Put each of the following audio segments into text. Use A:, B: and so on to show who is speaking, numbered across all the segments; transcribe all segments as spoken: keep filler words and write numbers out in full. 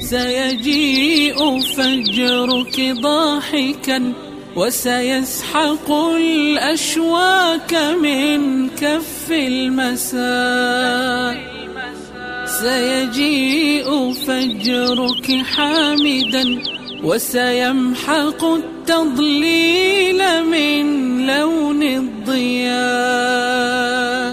A: سيجيء فجرك ضاحكا وسيسحق الأشواك من كف المساء. سيجيء فجرك حامدا وسيمحق التضليل من لون الضياء.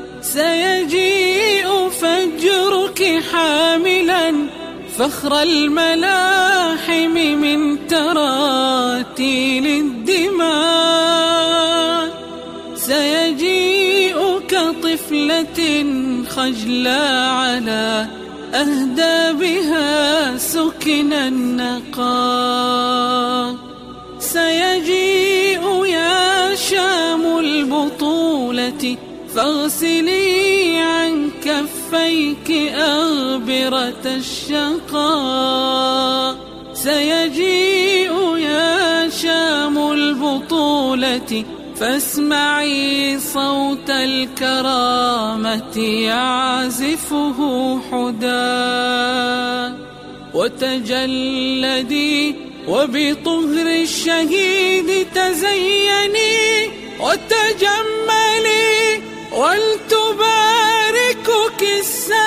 A: سيجيء فجرك حاملا فخر الملاحم من تراتيل الدماء. سيجيء كطفلة خجلى على أهدابها سكن النقاء. سيجيء يا شام البطولة فاغسلي عن كفيك أغبرة الشقاء. سيجيء يا شام البطولة فاسمعي صوت الكرامة يعزفه حدى. وتجلدي وبطهر الشهيد تزيني وتجملي ولتباركك السماء.